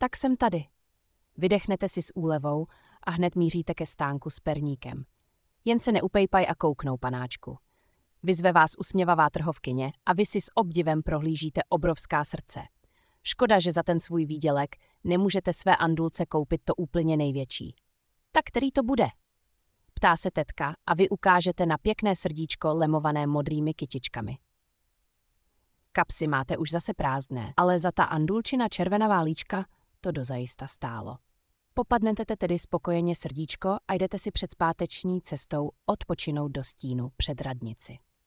Tak jsem tady. Vydechnete si s úlevou a hned míříte ke stánku s perníkem. Jen se neupejpaj a kouknou, panáčku. Vyzve vás usměvavá trhovkyně a vy si s obdivem prohlížíte obrovská srdce. Škoda, že za ten svůj výdělek nemůžete své Andulce koupit to úplně největší. Tak který to bude? Ptá se tetka a vy ukážete na pěkné srdíčko lemované modrými kytičkami. Kapsy máte už zase prázdné, ale za ta Andulčina červenavá líčka to dozajista stálo. Popadnete tedy spokojeně srdíčko a jdete si předspáteční cestou odpočinout do stínu před radnici.